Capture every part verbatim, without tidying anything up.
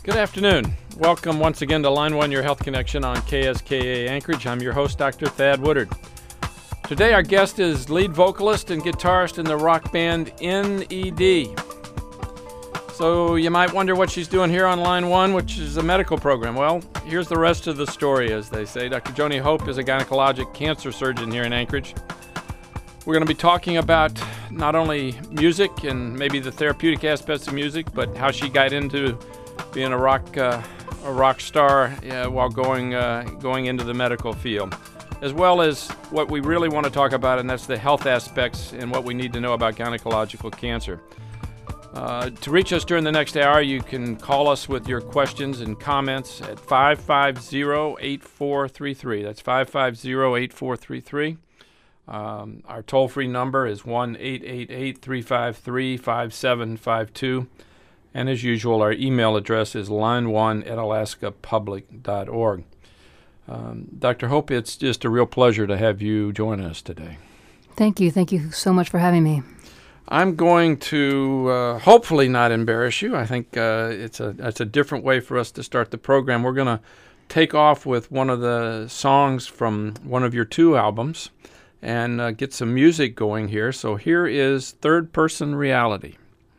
Good afternoon. Welcome once again to Line One, your health connection on K S K A Anchorage. I'm your host, Doctor Thad Woodard. Today our guest is lead vocalist and guitarist in the rock band N E D. So you might wonder what she's doing here on Line One, which is a medical program. Well, here's the rest of the story, as they say. Doctor Joni Hope is a gynecologic cancer surgeon here in Anchorage. We're going to be talking about not only music and maybe the therapeutic aspects of music, but how she got into being a rock uh, a rock star uh, while going uh, going into the medical field, as well as what we really want to talk about, and that's the health aspects and what we need to know about gynecological cancer. Uh, to reach us during the next hour, you can call us with your questions and comments at five five zero, eight four three three. That's five five zero, eight four three three. Um, our toll-free number is one eight eight eight, three five three, five seven five two. And as usual, our email address is line one at alaska public dot org. Um, Doctor Hope, it's just a real pleasure to have you join us today. Thank you. Thank you so much for having me. I'm going to uh, hopefully not embarrass you. I think uh, it's a it's a different way for us to start the program. We're going to take off with one of the songs from one of your two albums and uh, get some music going here. So here is Third Person Reality.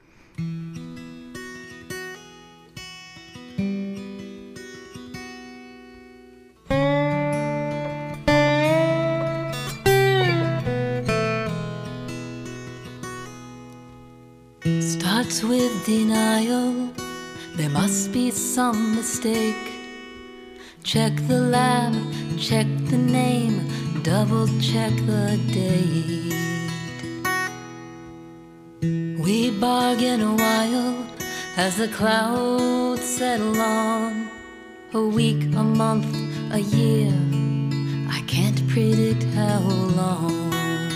Starts with denial, there must be some mistake. Check the lab, check the name, double check the date. We bargain a while as the clouds settle on. A week, a month, a year, I can't predict how long.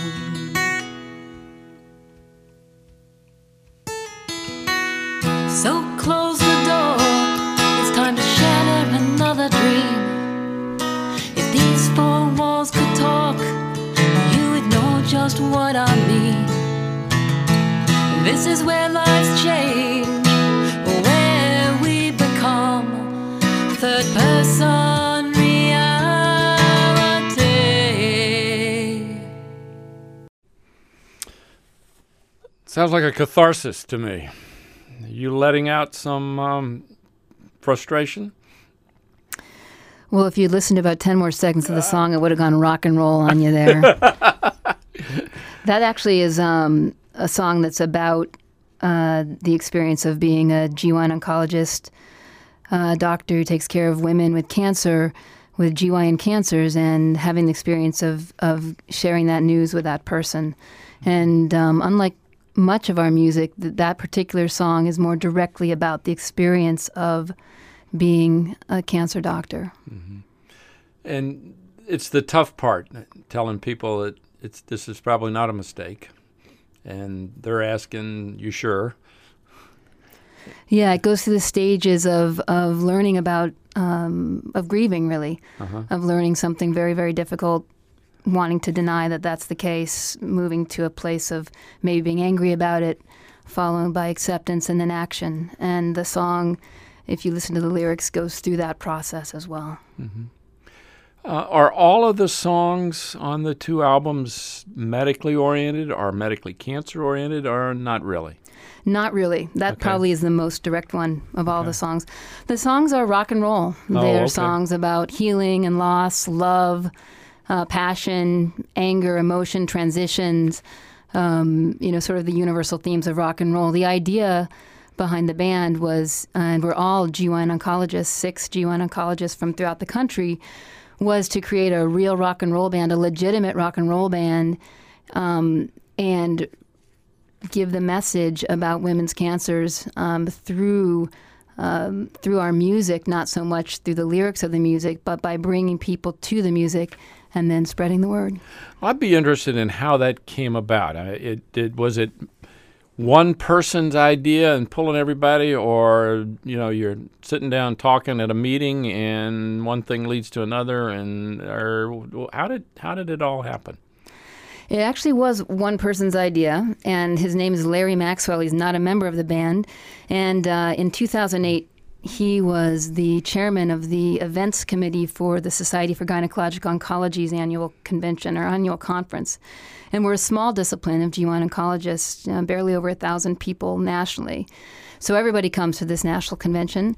So close the door, it's time to shatter another dream. If these four walls could talk, you would know just what I mean. This is where lives change, where we become third person reality. Sounds like a catharsis to me. You letting out some um, frustration? Well, if you'd listened to about ten more seconds of the song, it would have gone rock and roll on you there. That actually is um, a song that's about uh, the experience of being a G Y N oncologist, a doctor who takes care of women with cancer, with G Y N cancers, and having the experience of, of sharing that news with that person. And um, unlike much of our music, that that particular song is more directly about the experience of being a cancer doctor. Mm-hmm. And it's the tough part, telling people that it's this is probably not a mistake, and they're asking, you sure? Yeah, it goes through the stages of, of learning about, um, of grieving, really, uh-huh. of learning something very, very difficult, wanting to deny that that's the case, moving to a place of maybe being angry about it, followed by acceptance and then action. And the song, if you listen to the lyrics, goes through that process as well. Mm-hmm. Uh, are all of the songs on the two albums medically oriented, or medically cancer oriented, or not really? Not really. That okay. probably is the most direct one of all okay. the songs. The songs are rock and roll. Oh, They're okay. songs about healing and loss, love, Uh, passion, anger, emotion, transitions, um, you know, sort of the universal themes of rock and roll. The idea behind the band was, uh, and we're all G Y N oncologists, six G Y N oncologists from throughout the country, was to create a real rock and roll band, a legitimate rock and roll band, um, and give the message about women's cancers um, through um, through our music, not so much through the lyrics of the music, but by bringing people to the music and then spreading the word. I'd be interested in how that came about. It did was it one person's idea and pulling everybody, or you know you're sitting down talking at a meeting and one thing leads to another, and or how did how did it all happen? It actually was one person's idea, and his name is Larry Maxwell. He's not a member of the band, and uh, in two thousand eight he was the chairman of the events committee for the Society for Gynecologic Oncology's annual convention or annual conference. And we're a small discipline of G Y N oncologists, uh, barely over a thousand people nationally. So everybody comes to this national convention.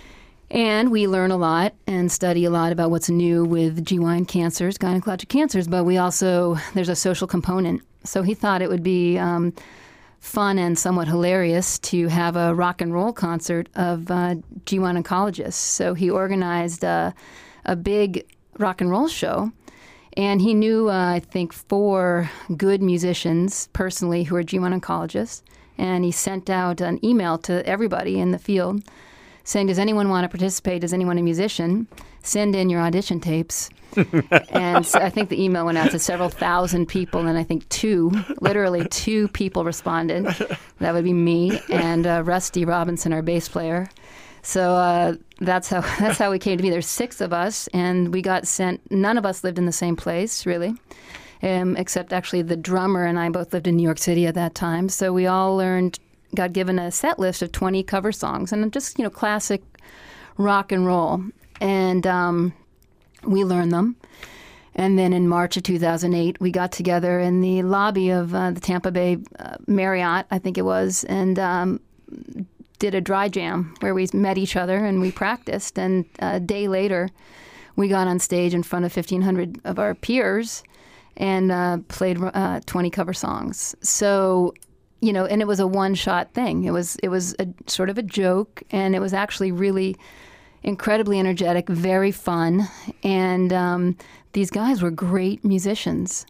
And we learn a lot and study a lot about what's new with G Y N cancers, gynecologic cancers, but we also, there's a social component. So he thought it would be um, fun and somewhat hilarious to have a rock and roll concert of uh, G Y N oncologists. So he organized uh, a big rock and roll show. And he knew, uh, I think, four good musicians personally who are G Y N oncologists. And he sent out an email to everybody in the field saying, does anyone want to participate? Is anyone a musician? Send in your audition tapes. And so I think the email went out to several thousand people, and I think two, literally two people responded. That would be me and uh, Rusty Robinson, our bass player. So uh, that's how that's how we came to be. There's six of us, and we got sent. None of us lived in the same place, really, um, except actually the drummer and I both lived in New York City at that time. So we all learned. Got given a set list of twenty cover songs and just, you know, classic rock and roll. And um, we learned them. And then in March of two thousand eight, we got together in the lobby of uh, the Tampa Bay uh, Marriott, I think it was, and um, did a dry jam where we met each other and we practiced. And a day later, we got on stage in front of fifteen hundred of our peers and uh, played uh, twenty cover songs. So... You know, and it was a one-shot thing. It was it was a sort of a joke, and it was actually really incredibly energetic, very fun, and um, these guys were great musicians.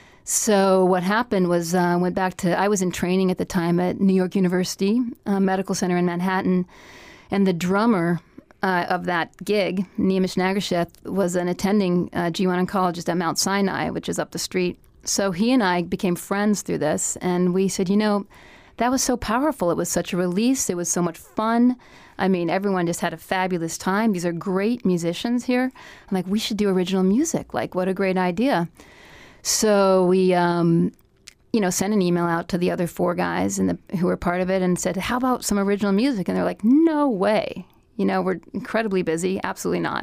So what happened was I uh, went back to, I was in training at the time at New York University uh, Medical Center in Manhattan, and the drummer uh, of that gig, Neemish Nagerseth, was an attending uh, G Y N oncologist at Mount Sinai, which is up the street. So he and I became friends through this, and we said, you know, that was so powerful. It was such a release. It was so much fun. I mean, everyone just had a fabulous time. These are great musicians here. I'm like, we should do original music. Like, what a great idea. So we, um, you know, sent an email out to the other four guys in the, who were part of it and said, how about some original music? And they're like, no way. You know, we're incredibly busy. Absolutely not.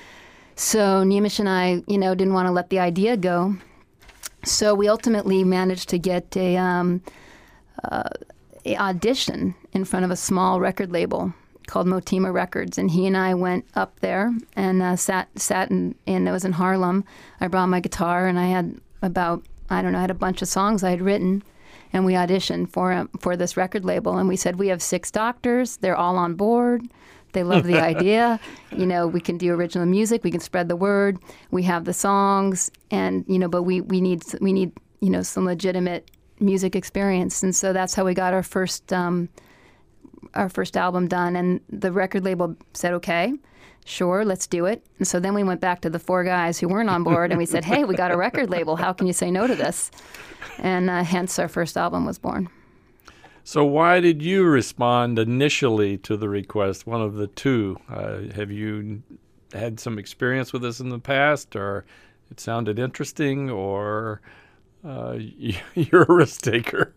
So Neemish and I, you know, didn't want to let the idea go. So we ultimately managed to get a, um, uh, a audition in front of a small record label called Motima Records, and he and I went up there and uh, sat sat in, in. It was in Harlem. I brought my guitar, and I had about I don't know, I had a bunch of songs I had written, and we auditioned for um, for this record label. And we said, we have six doctors. They're all on board. They love the idea. You know, we can do original music. We can spread the word. We have the songs, and you know, but we, we need we need you know some legitimate music experience. And so that's how we got our first um, our first album done. And the record label said, okay, sure, let's do it. And so then we went back to the four guys who weren't on board, and we said, hey, we got a record label. How can you say no to this? And uh, hence our first album was born. So why did you respond initially to the request, one of the two? Uh, have you had some experience with this in the past, or it sounded interesting, or uh, you're a risk taker?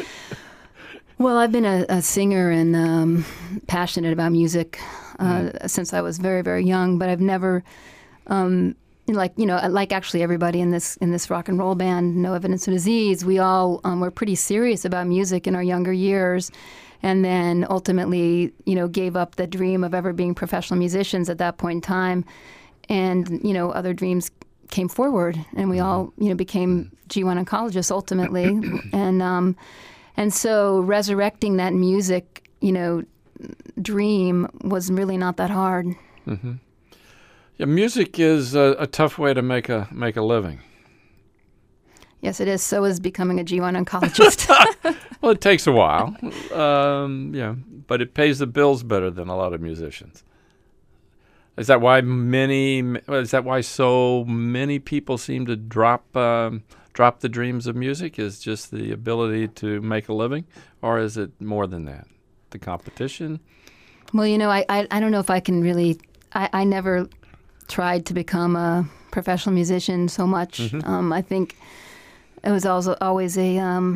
Well, I've been a, a singer and um, passionate about music uh, mm. since I was very, very young, but I've never... Um, Like you know, like actually everybody in this in this rock and roll band, No Evidence of Disease, we all um, were pretty serious about music in our younger years, and then ultimately, you know, gave up the dream of ever being professional musicians at that point in time, and you know, other dreams came forward, and we all you know became G Y N oncologists ultimately, and um, and so resurrecting that music, you know, dream was really not that hard. Mm-hmm. Yeah, music is a, a tough way to make a make a living. Yes, it is. So is becoming a G Y N oncologist. Well, it takes a while, um, yeah, but it pays the bills better than a lot of musicians. Is that why many? Is that why so many people seem to drop um, drop the dreams of music? Is just the ability to make a living, or is it more than that? The competition. Well, you know, I I, I don't know if I can really. I, I never tried to become a professional musician so much. Mm-hmm. Um, I think it was also always a um,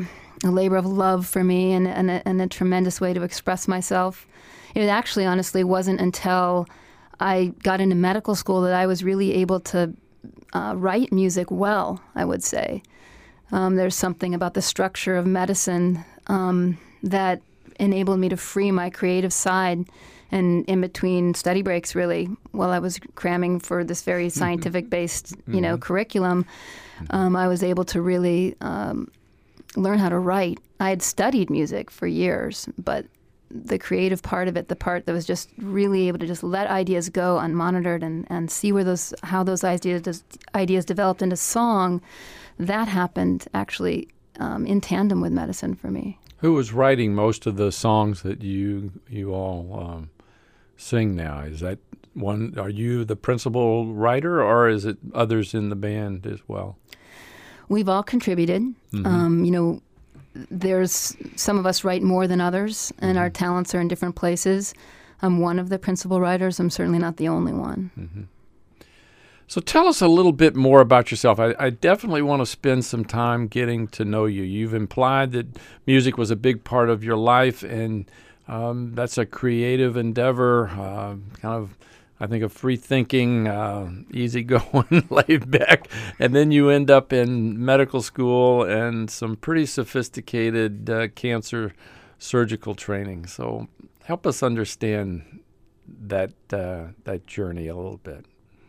a labor of love for me and, and, a, and a tremendous way to express myself. It actually, honestly, wasn't until I got into medical school that I was really able to uh, write music well, I would say. Um, there's something about the structure of medicine um, that enabled me to free my creative side. And in between study breaks, really, while I was cramming for this very scientific-based, you know, mm-hmm. curriculum, um, I was able to really um, learn how to write. I had studied music for years, but the creative part of it, the part that was just really able to just let ideas go unmonitored and, and see where those how those ideas ideas developed into song, that happened actually um, in tandem with medicine for me. Who was writing most of the songs that you you all um, sing now? Is that one? Are you the principal writer, or is it others in the band as well? We've all contributed. Mm-hmm. Um, you know, there's some of us write more than others, and mm-hmm. our talents are in different places. I'm one of the principal writers. I'm certainly not the only one. Mm-hmm. So tell us a little bit more about yourself. I, I definitely want to spend some time getting to know you. You've implied that music was a big part of your life, and um, that's a creative endeavor, uh, kind of, I think, a free-thinking, uh, easygoing, laid back. And then you end up in medical school and some pretty sophisticated uh, cancer surgical training. So help us understand that uh, that journey a little bit.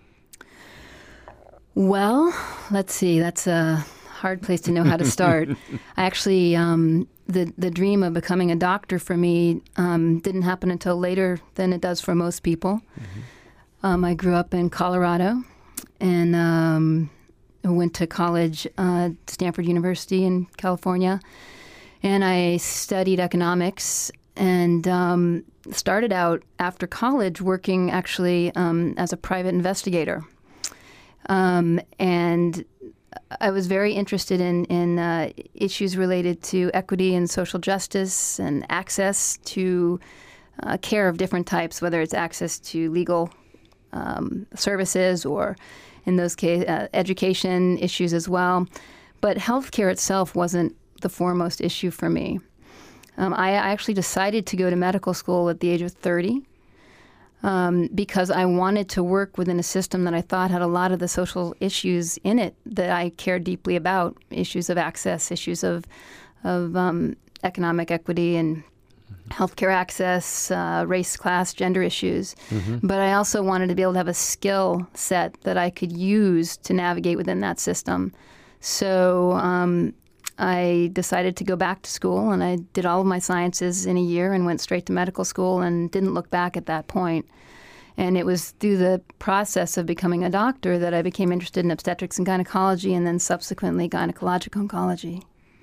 Well, let's see. That's a hard place to know how to start. I actually, um, the the dream of becoming a doctor for me um, didn't happen until later than it does for most people. Mm-hmm. Um, I grew up in Colorado and um, went to college, uh, Stanford University in California, and I studied economics and um, started out after college working actually um, as a private investigator. Um, and I was very interested in, in uh, issues related to equity and social justice and access to uh, care of different types, whether it's access to legal um, services or, in those cases, uh, education issues as well. But healthcare itself wasn't the foremost issue for me. Um, I actually decided to go to medical school at the age of thirty. Um, because I wanted to work within a system that I thought had a lot of the social issues in it that I cared deeply about, issues of access, issues of of um, economic equity and healthcare access, uh, race, class, gender issues. Mm-hmm. But I also wanted to be able to have a skill set that I could use to navigate within that system. So um, I decided to go back to school, and I did all of my sciences in a year and went straight to medical school and didn't look back at that point. And it was through the process of becoming a doctor that I became interested in obstetrics and gynecology, and then subsequently gynecologic oncology.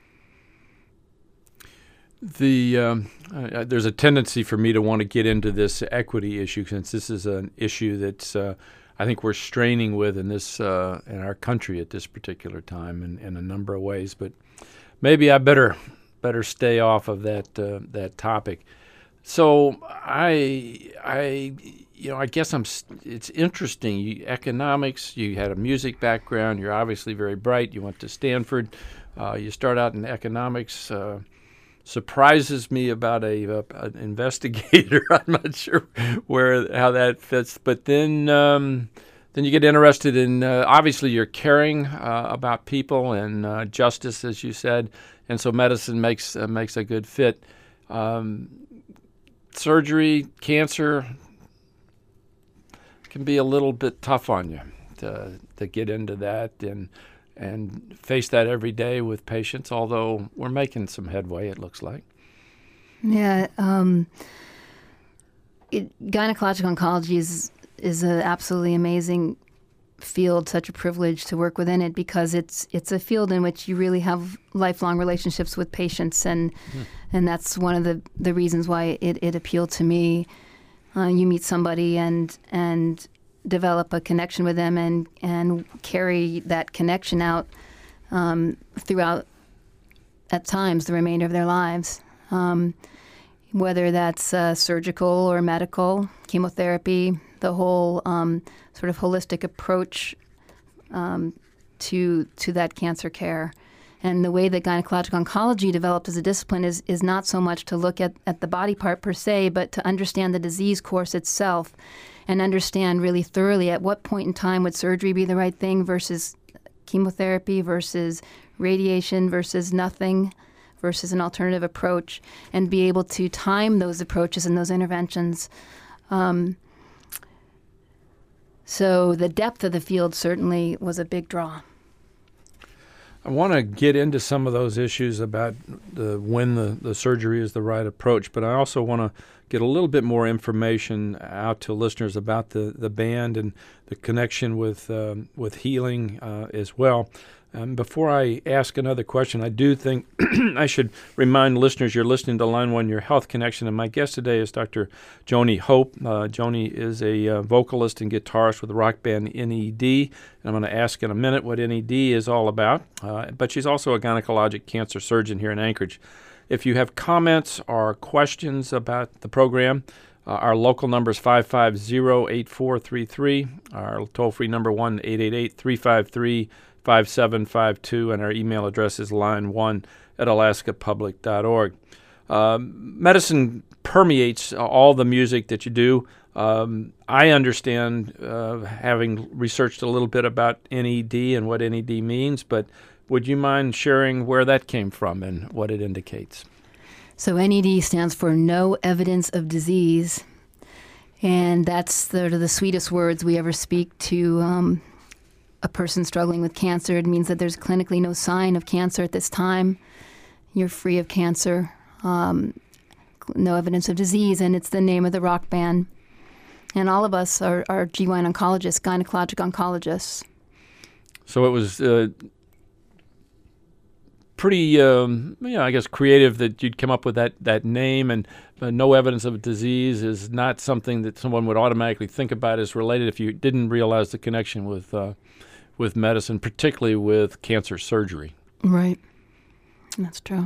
The um, uh, there's a tendency for me to want to get into this equity issue, since this is an issue that's uh, I think we're straining with in this uh, in our country at this particular time in, in a number of ways. But maybe I better better stay off of that uh, that topic. So I I you know I guess I'm. It's interesting. You, economics. You had a music background. You're obviously very bright. You went to Stanford. Uh, you start out in economics. Uh, surprises me about a, a an investigator. I'm not sure where how that fits. But then um, then you get interested in. Uh, obviously, you're caring uh, about people and uh, justice, as you said, and so medicine makes uh, makes a good fit. Um, surgery, cancer can be a little bit tough on you to to get into that and and face that every day with patients, although we're making some headway, it looks like. Yeah. Um, it, gynecologic oncology is, is an absolutely amazing field, such a privilege to work within it, because it's it's a field in which you really have lifelong relationships with patients, and mm. and that's one of the, the reasons why it, it appealed to me. Uh, you meet somebody and and develop a connection with them and, and carry that connection out um, throughout, at times, the remainder of their lives. Um, whether that's uh, surgical or medical, chemotherapy, the whole um, sort of holistic approach um, to to that cancer care. And the way that gynecologic oncology developed as a discipline is, is not so much to look at, at the body part per se, but to understand the disease course itself and understand really thoroughly at what point in time would surgery be the right thing versus chemotherapy versus radiation versus nothing versus an alternative approach, and be able to time those approaches and those interventions. Um, so the depth of the field certainly was a big draw. I want to get into some of those issues about the, when the, the surgery is the right approach, but I also want to get a little bit more information out to listeners about the, the band and the connection with um, with healing uh, as well. Um, before I ask another question, I do think I should remind listeners you're listening to Line One, Your Health Connection, and my guest today is Doctor Joni Hope. Uh, Joni is a uh, vocalist and guitarist with the rock band N E D, and I'm going to ask in a minute what N E D is all about, uh, but she's also a gynecologic cancer surgeon here in Anchorage. If you have comments or questions about the program, uh, our local number is five five zero, eight four three three, our toll-free number one eight eight eight, three five three, five seven five two, and our email address is line one at alaska public dot org. Um, medicine permeates all the music that you do. Um, I understand, uh, having researched a little bit about N E D and what N E D means, but would you mind sharing where that came from and what it indicates? So N E D stands for No Evidence of Disease, and that's sort of the sweetest words we ever speak to um, a person struggling with cancer. It means that there's clinically no sign of cancer at this time. You're free of cancer, um, no evidence of disease, and it's the name of the rock band. And all of us are, are G Y N oncologists, gynecologic oncologists. So it was uh, pretty, um, you know, I guess, creative that you'd come up with that, that name, and uh, no evidence of disease is not something that someone would automatically think about as related if you didn't realize the connection with uh, with medicine, particularly with cancer surgery. Right. That's true.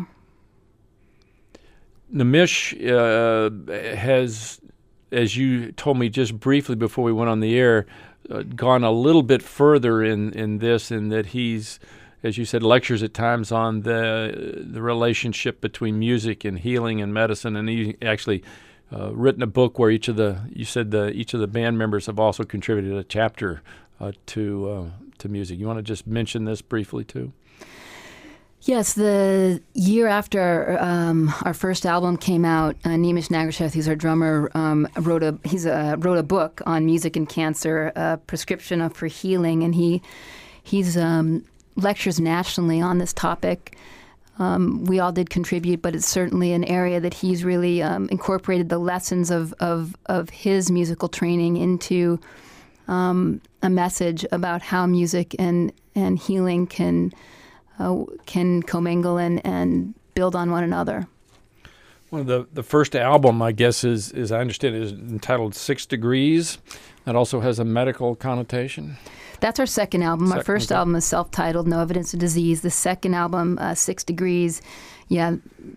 Nimish uh, has, as you told me just briefly before we went on the air, uh, gone a little bit further in, in this, in that he's, as you said, lectures at times on the the relationship between music and healing and medicine, and he actually uh, written a book where each of the, you said the each of the band members have also contributed a chapter uh, to uh, to music. You want to just mention this briefly too? Yes, the year after um, our first album came out, uh, Nimish Nagraseth, who's our drummer, um, wrote a he's a, wrote a book on music and cancer, a prescription for healing, and he he's um, lectures nationally on this topic. Um, we all did contribute, but it's certainly an area that he's really um, incorporated the lessons of, of of his musical training into um, a message about how music and and healing can. Uh, can commingle and, and build on one another. Well, the the first album, I guess, is, is I understand, is entitled Six Degrees. That also has a medical connotation. That's our second album. Second, our first okay. album is self-titled, No Evidence of Disease. The second album, uh, Six Degrees, yeah,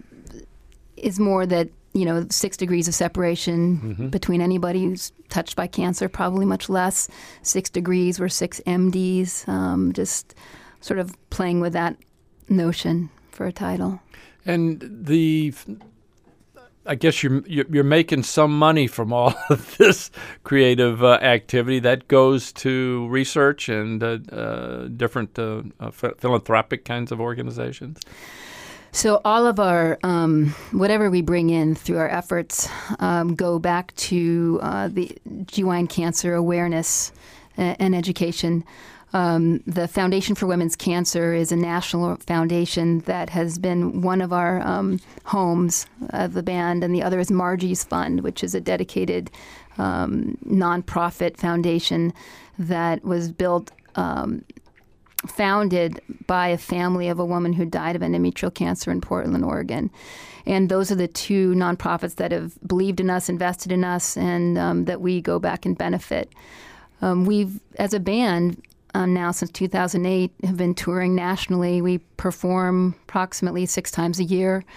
is more that, you know, six degrees of separation mm-hmm. between anybody who's touched by cancer, probably much less. Six degrees were six M Ds, um, just sort of playing with that notion for a title. And the, I guess you're you're making some money from all of this creative uh, activity that goes to research and uh, uh, different uh, uh, philanthropic kinds of organizations. So all of our, um, whatever we bring in through our efforts, um, go back to uh, the G Y N cancer awareness and, and education. Um, the Foundation for Women's Cancer is a national foundation that has been one of our um, homes of the band, and the other is Margie's Fund, which is a dedicated um, nonprofit foundation that was built, um, founded by a family of a woman who died of endometrial cancer in Portland, Oregon. And those are the two nonprofits that have believed in us, invested in us, and um, that we go back and benefit. Um, we've, as a band, Uh, now since two thousand eight, have been touring nationally. We perform approximately six times a year,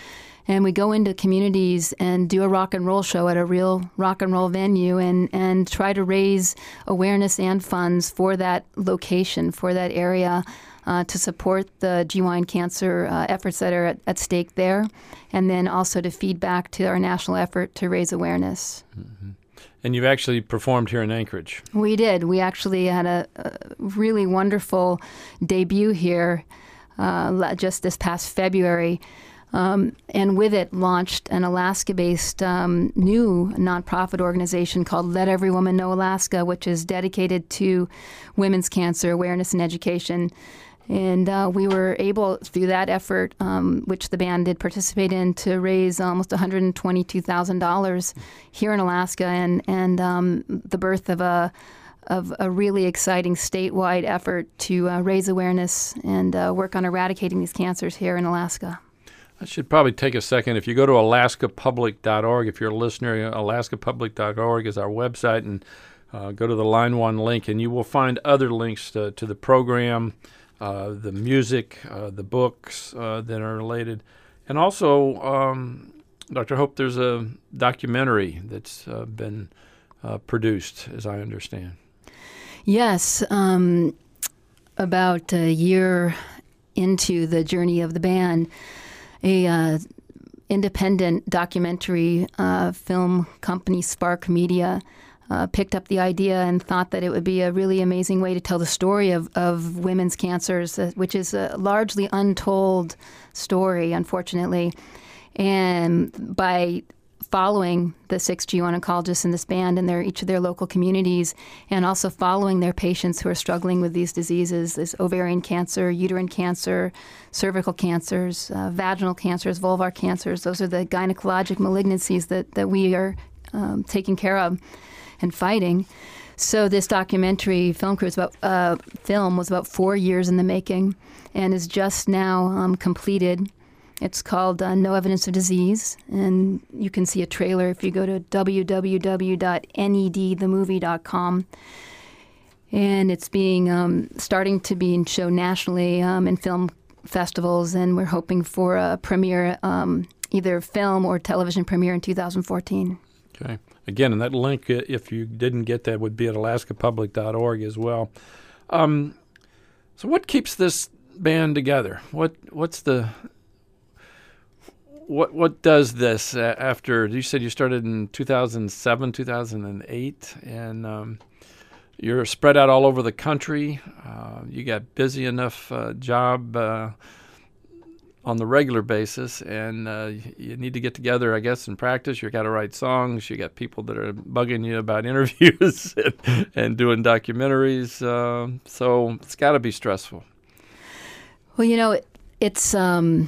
And we go into communities and do a rock and roll show at a real rock and roll venue and, and try to raise awareness and funds for that location, for that area, uh, to support the G Y N cancer uh, efforts that are at, at stake there, and then also to feed back to our national effort to raise awareness. Mm-hmm. And you've actually performed here in Anchorage. We did. We actually had a, a really wonderful debut here uh, just this past February. Um, and with it launched an Alaska-based um, new nonprofit organization called Let Every Woman Know Alaska, which is dedicated to women's cancer awareness and education. And uh, we were able, through that effort, um, which the band did participate in, to raise almost one hundred twenty-two thousand dollars here in Alaska, and and um, the birth of a of a really exciting statewide effort to uh, raise awareness and uh, work on eradicating these cancers here in Alaska. I should probably take a second. If you go to alaska public dot org, if you're a listener, alaska public dot org is our website, and uh, go to the Line One link, and you will find other links to, to the program. Uh, the music, uh, the books uh, that are related. And also, um, Doctor Hope, there's a documentary that's uh, been uh, produced, as I understand. Yes. Um, about a year into the journey of the band, a uh, independent documentary uh, film company, Spark Media, Uh, picked up the idea and thought that it would be a really amazing way to tell the story of, of women's cancers, uh, which is a largely untold story, unfortunately. And by following the six G Y N oncologists in this band in their each of their local communities, and also following their patients who are struggling with these diseases, this ovarian cancer, uterine cancer, cervical cancers, uh, vaginal cancers, vulvar cancers, those are the gynecologic malignancies that, that we are um, taking care of and fighting. So this documentary film crew is about uh, film was about four years in the making, and is just now um, completed. It's called uh, No Evidence of Disease, and you can see a trailer if you go to w w w dot ned the movie dot com. And it's being um, starting to be shown nationally um, in film festivals, and we're hoping for a premiere, um, either film or television premiere in two thousand fourteen. Okay. Again, and that link, if you didn't get that, would be at alaska public dot org as well. Um, so what keeps this band together? What What's the... What what does this uh, after, you said you started in two thousand seven, two thousand eight, and um, you're spread out all over the country. Uh, you got busy enough uh, job uh, on the regular basis, and uh, you need to get together, I guess, and practice. You got to write songs. You got people that are bugging you about interviews and, and doing documentaries. Uh, so it's got to be stressful. Well, you know, it, it's um,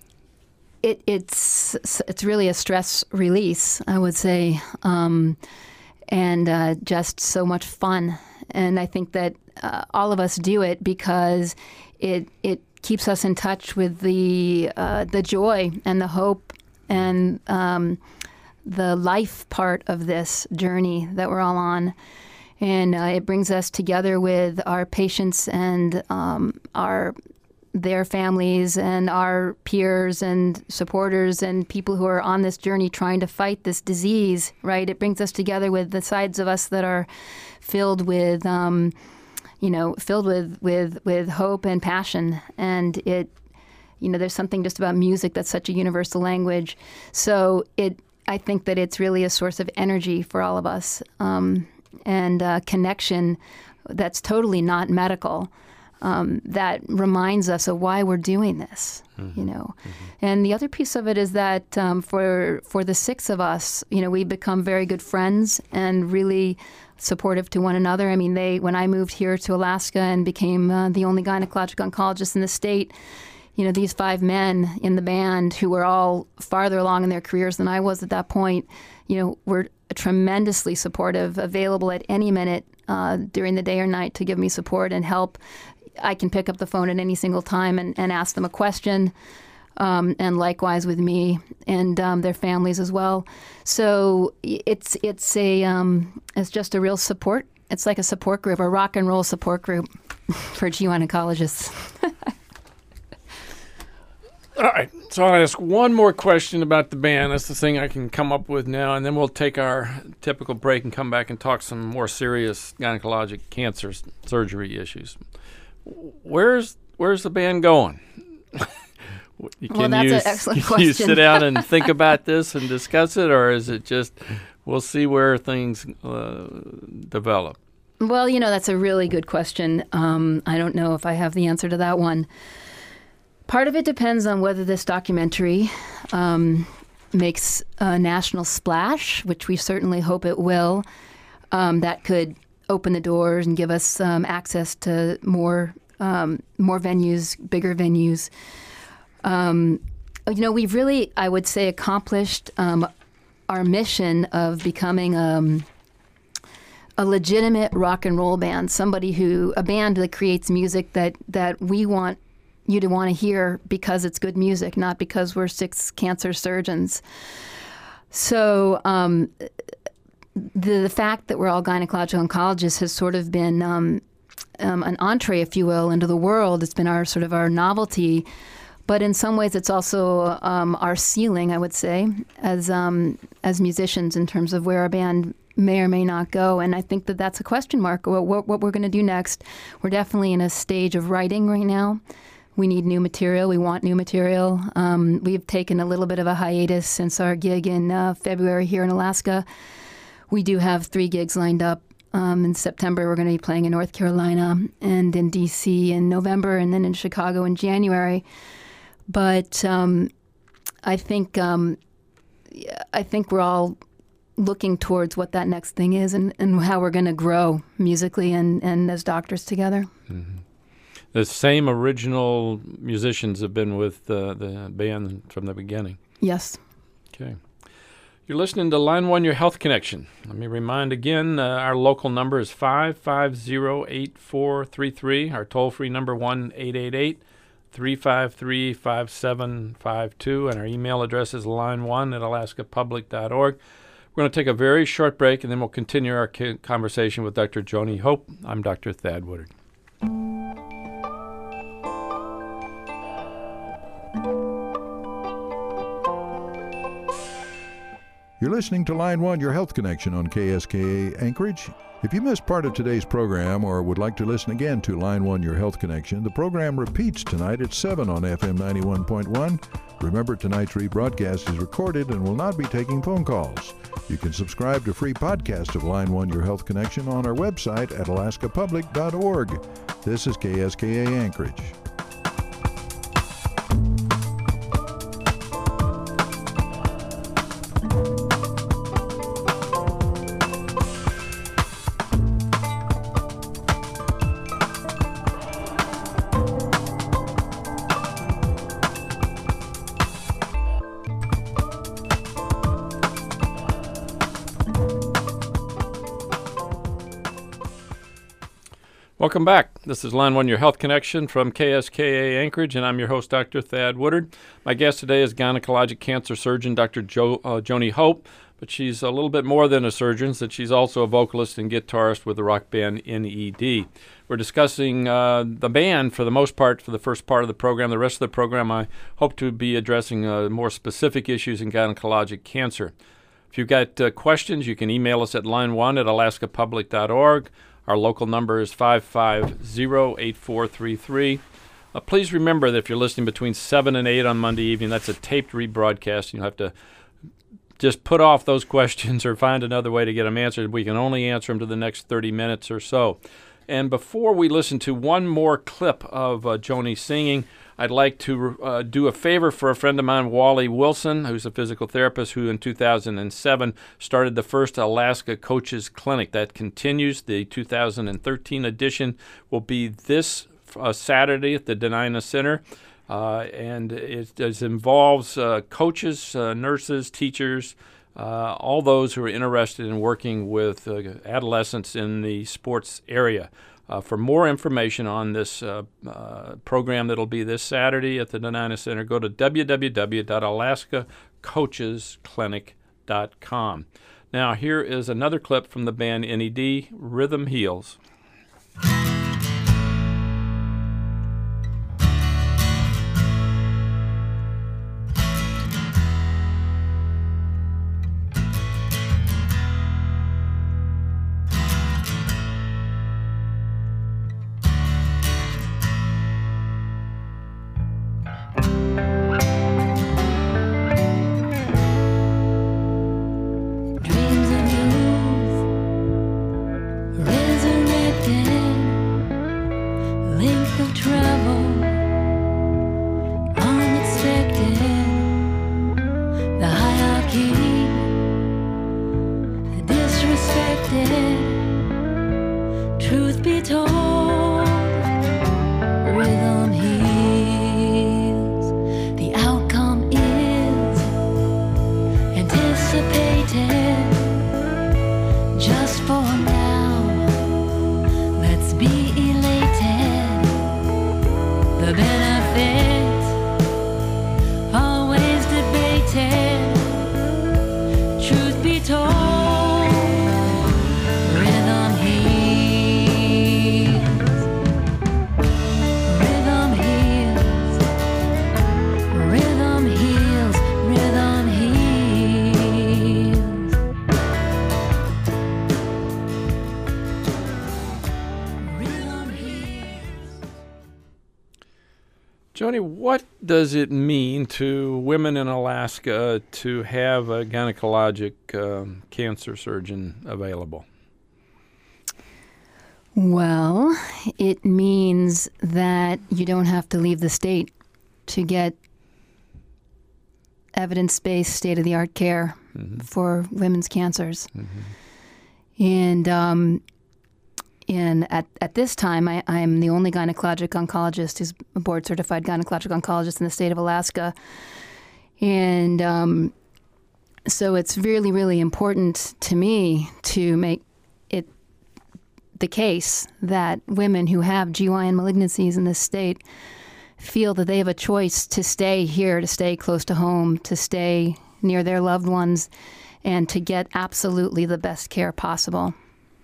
it, it's it's really a stress release, I would say, um, and uh, just so much fun. And I think that uh, all of us do it because it it. keeps us in touch with the uh, the joy and the hope and um, the life part of this journey that we're all on. And uh, it brings us together with our patients and um, our their families and our peers and supporters and people who are on this journey trying to fight this disease, right? It brings us together with the sides of us that are filled with um, you know, filled with, with, with hope and passion. And it, you know, there's something just about music that's such a universal language. So it, I think that it's really a source of energy for all of us, um, and uh, connection that's totally not medical, um, that reminds us of why we're doing this, mm-hmm. you know. Mm-hmm. And the other piece of it is that um, for for the six of us, you know, we've become very good friends and really supportive to one another. I mean, they when I moved here to Alaska and became uh, the only gynecologic oncologist in the state, you know, these five men in the band who were all farther along in their careers than I was at that point, you know, were tremendously supportive, available at any minute uh, during the day or night to give me support and help. I can pick up the phone at any single time and, and ask them a question. Um, and likewise with me and um, their families as well. So it's it's a um, it's just a real support. It's like a support group, a rock and roll support group for G Y N oncologists. All right. So I'll ask one more question about the band. That's the thing I can come up with now, and then we'll take our typical break and come back and talk some more serious gynecologic cancer s- surgery issues. Where's where's the band going? Can well, that's you, an excellent can question. you sit down and think about this and discuss it, or is it just we'll see where things uh, develop? Well, you know, that's a really good question. Um, I don't know if I have the answer to that one. Part of it depends on whether this documentary um, makes a national splash, which we certainly hope it will. Um, that could open the doors and give us um, access to more um, more venues, bigger venues. Um, you know, we've really, I would say, accomplished um, our mission of becoming um, a legitimate rock and roll band, somebody who, a band that creates music that, that we want you to want to hear because it's good music, not because we're six cancer surgeons. So um, the, the fact that we're all gynecological oncologists has sort of been um, um, an entree, if you will, into the world. It's been our sort of our novelty. But in some ways, it's also um, our ceiling, I would say, as um, as musicians in terms of where our band may or may not go. And I think that that's a question mark, what, what, what we're going to do next. We're definitely in a stage of writing right now. We need new material. We want new material. Um, we've taken a little bit of a hiatus since our gig in uh, February here in Alaska. We do have three gigs lined up. Um, in September, we're going to be playing in North Carolina and in D C in November, and then in Chicago in January. But um, I think um, I think we're all looking towards what that next thing is and, and how we're going to grow musically and, and as doctors together. Mm-hmm. The same original musicians have been with uh, the band from the beginning. Yes. Okay. You're listening to Line One, Your Health Connection. Let me remind again, uh, our local number is five five zero, eight four three three. Our toll-free number, one eight eight eight, three five three, five seven five two. And our email address is line one at alaska public dot org. We're going to take a very short break, and then we'll continue our conversation with Doctor Joni Hope. I'm Doctor Thad Woodard. You're listening to Line One, Your Health Connection on K S K A Anchorage. If you missed part of today's program or would like to listen again to Line One, Your Health Connection, the program repeats tonight at seven on F M ninety-one point one. Remember, tonight's rebroadcast is recorded and will not be taking phone calls. You can subscribe to free podcast of Line One, Your Health Connection on our website at alaska public dot org. This is K S K A Anchorage. Welcome back. This is Line One, Your Health Connection from K S K A Anchorage, and I'm your host, Doctor Thad Woodard. My guest today is gynecologic cancer surgeon, Doctor Jo, uh, Joni Hope, but she's a little bit more than a surgeon, since she's also a vocalist and guitarist with the rock band N E D. We're discussing uh, the band for the most part for the first part of the program. The rest of the program, I hope to be addressing uh, more specific issues in gynecologic cancer. If you've got uh, questions, you can email us at line one at alaska public dot org. Our local number is five five zero, eight four three three. Uh, please remember that if you're listening between seven and eight on Monday evening, that's a taped rebroadcast. You'll have to just put off those questions or find another way to get them answered. We can only answer them to the next thirty minutes or so. And before we listen to one more clip of uh, Joni singing, I'd like to uh, do a favor for a friend of mine, Wally Wilson, who's a physical therapist who in two thousand seven started the first Alaska Coaches Clinic. That continues. The two thousand thirteen edition will be this uh, Saturday at the Denina Center. Uh, and it, it involves uh, coaches, uh, nurses, teachers, uh, all those who are interested in working with uh, adolescents in the sports area. Uh, for more information on this uh, uh, program that will be this Saturday at the Denina Center, go to w w w dot alaska coaches clinic dot com. Now, here is another clip from the band N E D, Rhythm Heals. length of travel, unexpected, the hierarchy, the disrespected. Truth be told, rhythm heals. The outcome is anticipated. Just for now, let's be elated. The benefits always debated. Truth be told, rhythm heals. Rhythm heals. Rhythm heals. Rhythm heals. Rhythm heals. Joni, what does it mean to women in Alaska to have a gynecologic um, cancer surgeon available? Well, it means that you don't have to leave the state to get evidence-based, state-of-the-art care Mm-hmm. for women's cancers. Mm-hmm. And um, and at, at this time, I, I'm the only gynecologic oncologist who's a board-certified gynecologic oncologist in the state of Alaska. And um, so it's really, really important to me to make it the case that women who have G Y N malignancies in this state feel that they have a choice to stay here, to stay close to home, to stay near their loved ones, and to get absolutely the best care possible.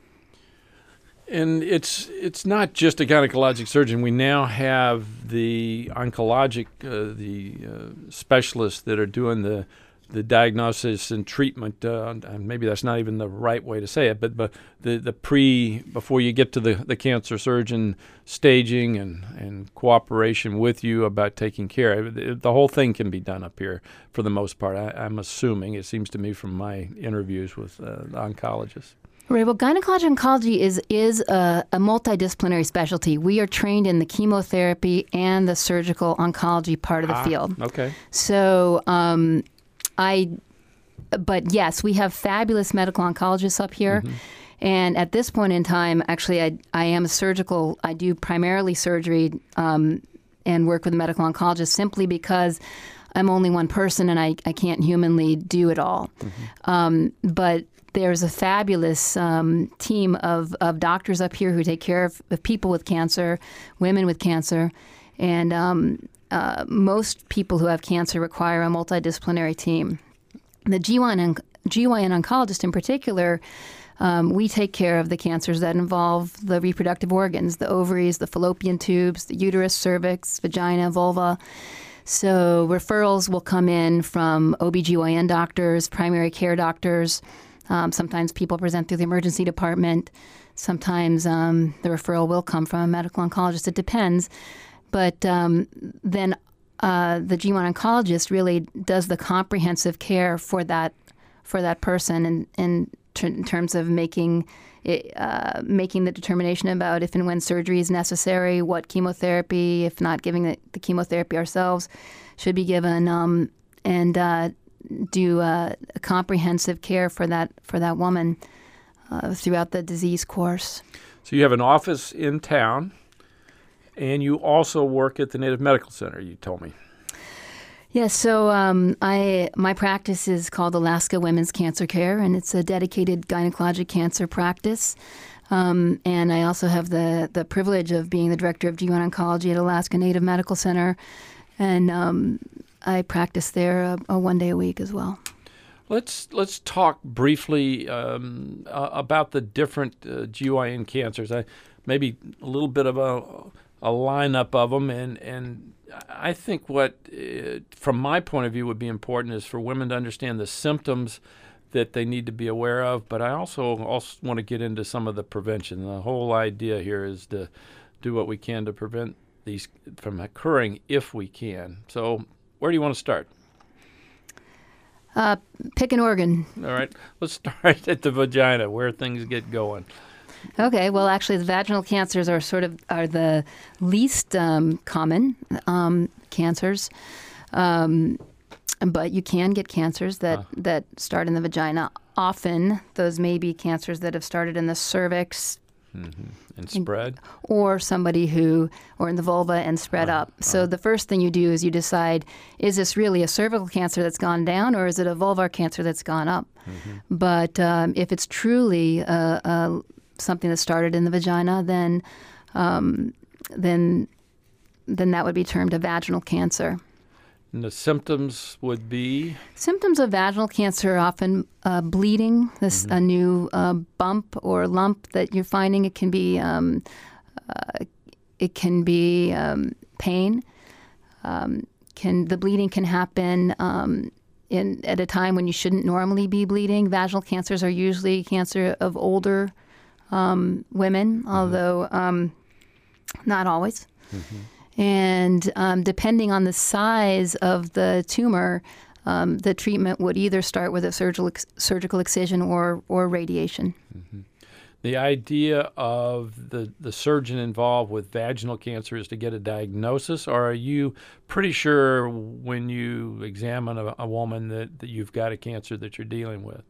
And it's it's not just a gynecologic surgeon. We now have the oncologic, uh, the uh, specialists that are doing the the diagnosis and treatment. Uh, and maybe that's not even the right way to say it, but but the the pre before you get to the, the cancer surgeon staging and, and cooperation with you about taking care. The, the whole thing can be done up here for the most part. I, I'm assuming. It seems to me from my interviews with uh, oncologists. Right. Well, gynecologic oncology is is a, a multidisciplinary specialty. We are trained in the chemotherapy and the surgical oncology part of the Ah, field. Okay. So, um, I, but yes, we have fabulous medical oncologists up here. Mm-hmm. And at this point in time, actually, I, I am a surgical, I do primarily surgery um, and work with a medical oncologist simply because I'm only one person and I, I can't humanly do it all. Mm-hmm. Um, but there's a fabulous um, team of, of doctors up here who take care of, of people with cancer, women with cancer, and um, uh, most people who have cancer require a multidisciplinary team. The G Y N, G Y N oncologist in particular, um, we take care of the cancers that involve the reproductive organs, the ovaries, the fallopian tubes, the uterus, cervix, vagina, vulva. So referrals will come in from O B G Y N doctors, primary care doctors. Um, sometimes people present through the emergency department. Sometimes um, the referral will come from a medical oncologist. It depends. But um, then uh, the G Y N oncologist really does the comprehensive care for that for that person, and in, in, in terms of making it, uh, making the determination about if and when surgery is necessary, what chemotherapy, if not giving the, the chemotherapy ourselves, should be given, um, and uh, do uh, a comprehensive care for that for that woman uh, throughout the disease course. So you have an office in town, and you also work at the Native Medical Center, you told me. Yes, so um, I my practice is called Alaska Women's Cancer Care, and it's a dedicated gynecologic cancer practice. Um, and I also have the, the privilege of being the director of G Y N Oncology at Alaska Native Medical Center, and um, I practice there a, a one day a week as well. Let's let's talk briefly um, uh, about the different uh, G Y N cancers. I, maybe a little bit of a a lineup of them, and and I think what, uh, from my point of view, would be important is for women to understand the symptoms that they need to be aware of. But I also also want to get into some of the prevention. The whole idea here is to do what we can to prevent these from occurring if we can. So where do you want to start? Uh, pick an organ. All right, let's start at the vagina, where things get going. Okay, well, actually, the vaginal cancers are sort of are the least um, common um, cancers, um, but you can get cancers that, Huh. that start in the vagina. Often, those may be cancers that have started in the cervix, And spread. or somebody who, or in the vulva and spread Uh, up. So the first thing you do is you decide, is this really a cervical cancer that's gone down, or is it a vulvar cancer that's gone up? But um, if it's truly uh, uh, something that started in the vagina, then um, then then that would be termed a vaginal cancer. And the symptoms would be? Symptoms of vaginal cancer are often uh, bleeding, this a new uh, bump or lump that you're finding. It can be um, uh, it can be um, pain. Um, can the bleeding can happen um, in at a time when you shouldn't normally be bleeding. Vaginal cancers are usually cancer of older um, women, although um, not always. And um, depending on the size of the tumor, um, the treatment would either start with a surgical surgical excision or or radiation. The idea of the, the surgeon involved with vaginal cancer is to get a diagnosis, or are you pretty sure when you examine a, a woman that, that you've got a cancer that you're dealing with?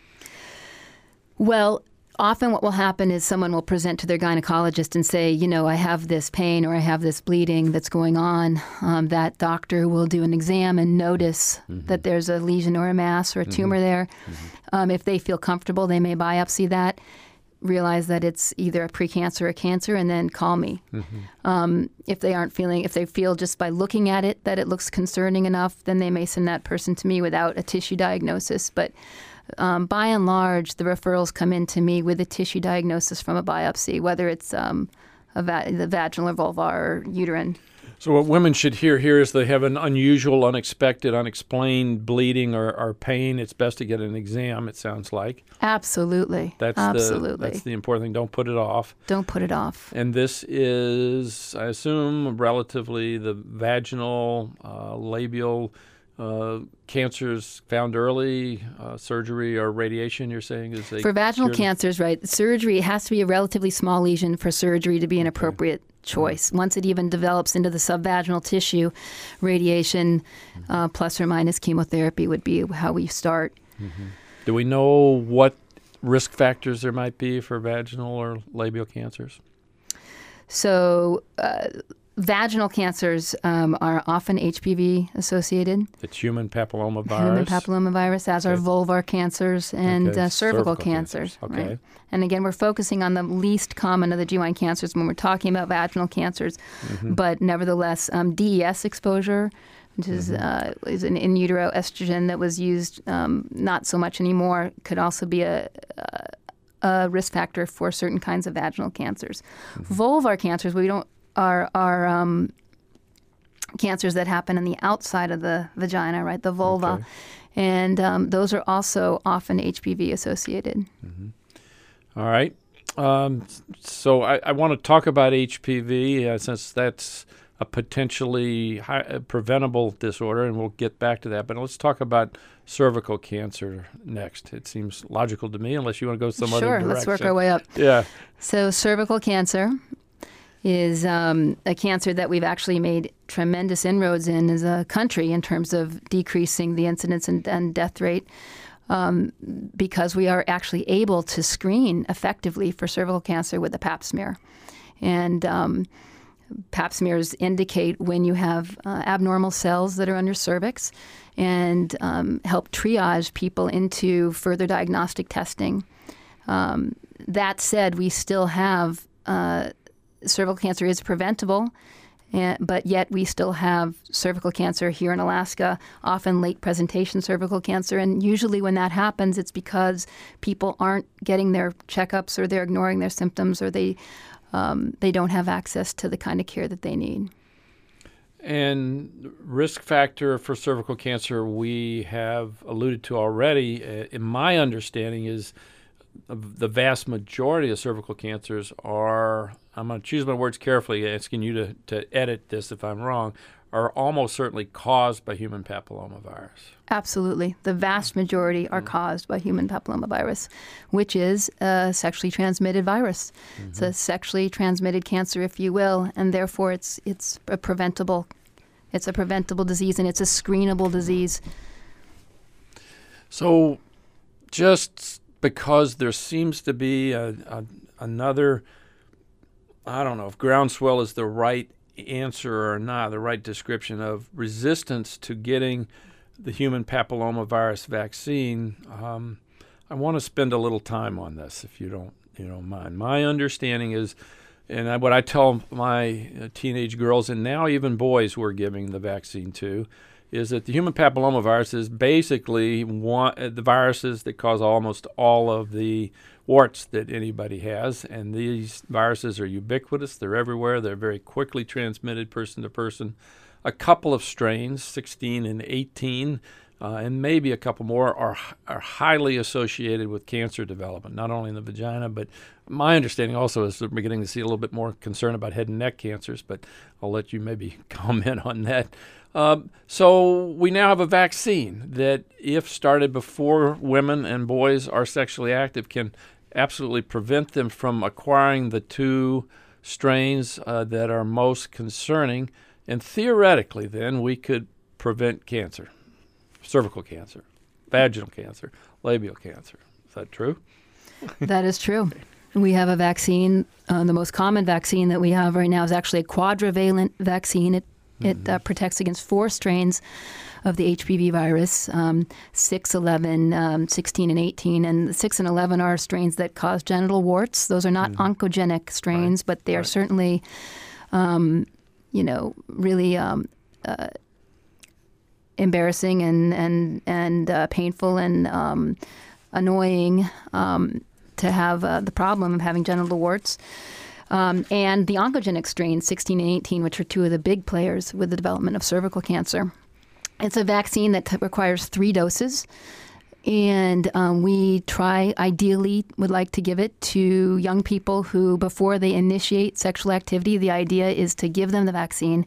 Well, often what will happen is someone will present to their gynecologist and say, you know, I have this pain or I have this bleeding that's going on. Um, that doctor will do an exam and notice that there's a lesion or a mass or a tumor there. Um, if they feel comfortable, they may biopsy that, realize that it's either a precancer or a cancer, and then call me. Um, if they aren't feeling, if they feel just by looking at it that it looks concerning enough, then they may send that person to me without a tissue diagnosis. But Um, by and large, the referrals come in to me with a tissue diagnosis from a biopsy, whether it's um, a va- the vaginal or vulvar or uterine. So what women should hear here is they have an unusual, unexpected, unexplained bleeding or, or pain. It's best to get an exam, it sounds like. Absolutely. That's Absolutely. The, that's the important thing. Don't put it off. Don't put it off. And this is, I assume, relatively the vaginal, uh, labial uh, cancers found early, uh, surgery or radiation, you're saying? Is they For vaginal cure them? cancers, right, surgery, it has to be a relatively small lesion for surgery to be an appropriate choice. Once it even develops into the subvaginal tissue, radiation uh, plus or minus chemotherapy would be how we start. Do we know what risk factors there might be for vaginal or labial cancers? So uh, vaginal cancers um, are often H P V associated. It's human papillomavirus. Human papillomavirus, as are Okay. vulvar cancers and Okay, uh, cervical, cervical cancers. cancers. Okay. Right? And again, we're focusing on the least common of the G Y N cancers when we're talking about vaginal cancers. Mm-hmm. But nevertheless, um, D E S exposure, which is, Mm-hmm. uh, is an in utero estrogen that was used um, not so much anymore, could also be a, a, a risk factor for certain kinds of vaginal cancers. Mm-hmm. Vulvar cancers, we don't are are um, cancers that happen on the outside of the vagina, right, the vulva, Okay. and um, those are also often H P V associated. All right. Um, so I, I want to talk about H P V uh, since that's a potentially high, uh, preventable disorder, and we'll get back to that. But let's talk about cervical cancer next. It seems logical to me, unless you want to go some other Sure, direction. let's work our way up. Yeah. So cervical cancer is um, a cancer that we've actually made tremendous inroads in as a country in terms of decreasing the incidence and, and death rate um, because we are actually able to screen effectively for cervical cancer with a pap smear. And um, pap smears indicate when you have uh, abnormal cells that are on your cervix and um, help triage people into further diagnostic testing. Um, that said, we still have uh, cervical cancer is preventable, and, but yet we still have cervical cancer here in Alaska, often late presentation cervical cancer. And usually when that happens, it's because people aren't getting their checkups or they're ignoring their symptoms or they um, they don't have access to the kind of care that they need. And risk factor for cervical cancer we have alluded to already. Uh, in my understanding is the vast majority of cervical cancers are, I'm going to choose my words carefully, asking you to, to edit this if I'm wrong, are almost certainly caused by human papillomavirus. Absolutely. The vast majority are mm-hmm. caused by human papillomavirus, which is a sexually transmitted virus. Mm-hmm. It's a sexually transmitted cancer, if you will, and therefore it's it's a preventable it's a preventable disease, and it's a screenable disease. So just because there seems to be a, a, another, I don't know if groundswell is the right answer or not, the right description of resistance to getting the human papillomavirus vaccine, um, I want to spend a little time on this, if you don't, you don't mind. My understanding is, and I, what I tell my uh, teenage girls, and now even boys we're giving the vaccine to, is that the human papillomavirus is basically one, uh, the viruses that cause almost all of the warts that anybody has, and these viruses are ubiquitous. They're everywhere. They're very quickly transmitted person to person. A couple of strains, sixteen and eighteen, uh, and maybe a couple more, are are highly associated with cancer development, not only in the vagina, but my understanding also is that we're beginning to see a little bit more concern about head and neck cancers, but I'll let you maybe comment on that. Um, so we now have a vaccine that, if started before women and boys are sexually active, can absolutely prevent them from acquiring the two strains uh, that are most concerning. And theoretically, then, we could prevent cancer, cervical cancer, vaginal cancer, labial cancer. Is that true? That is true. We have a vaccine. Uh, the most common vaccine that we have right now is actually a quadrivalent vaccine. It It mm-hmm. uh, protects against four strains of the H P V virus, um, six, eleven, um, sixteen, and eighteen. And six and eleven are strains that cause genital warts. Those are not mm-hmm. oncogenic strains, right. but they are right. certainly, um, you know, really um, uh, embarrassing and and and uh, painful and um, annoying um, to have uh, the problem of having genital warts. Um, and the oncogenic strains, sixteen and eighteen, which are two of the big players with the development of cervical cancer. It's a vaccine that t- requires three doses, and um, we try, ideally, would like to give it to young people who, before they initiate sexual activity, the idea is to give them the vaccine